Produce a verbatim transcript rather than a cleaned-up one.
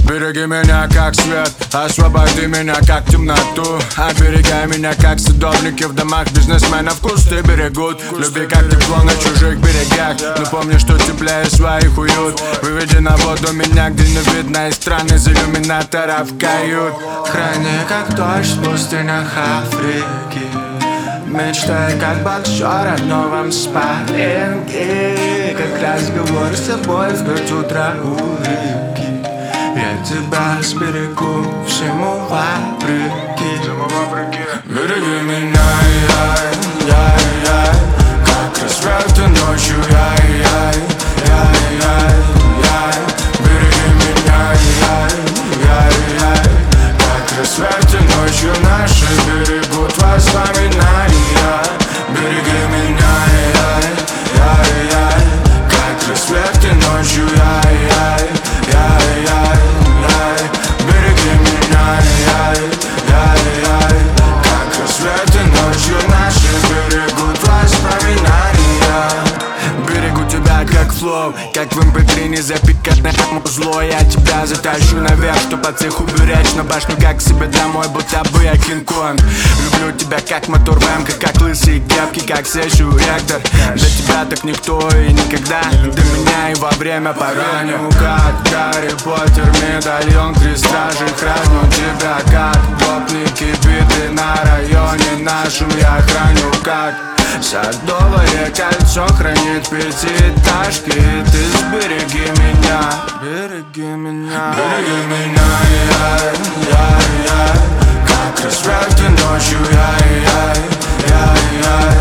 Береги меня как свет, освободи меня как темноту. Оберегай меня как садовники в домах бизнесменов кусты берегут. Люби как тепло на чужих берегах, но помни, что теплее своих уют. Выведи на воду меня, где не видно из стран из иллюминаторов кают. Храни как дождь в пустынях Африки, мечтай как боксер о новом спарринге, как разговор с тобой в пять утра у реки. Я тебя сберегу всему вопреки. Береги меня, яй, яй, яй, как рассвет ночью, яй, яй, яй, яй, яй. Береги меня, яй, яй, яй, как рассвет ночью наши берегут воспоминания. Береги меня, яй, яй, яй, как рассвет ночью, яй, яй, яй, яй. Береги меня, яй, яй, яй, как рассвет и ночью наши берегут воспоминания. Берегу тебя как флоу, как в эм пэ три не запикать на зло. Я тебя затащу наверх, чтоб от всех уберечь на башню, как к себе домой, будто бы я Кинг-Конг. Люблю тебя как мотор вэмка, как лысые кепки, как сессию реактор. Для тебя так никто и никогда, до меня и во время пораню. Как Гарри Поттер, медальон, крест стражей храню тебя, как гопники биты на районе нашем я храню, как садовое кольцо хранит пятиэтажки. Ты сбереги меня, береги меня, береги меня, яй, яй, яй, как рассвет ночью, яй, яй, яй, яй.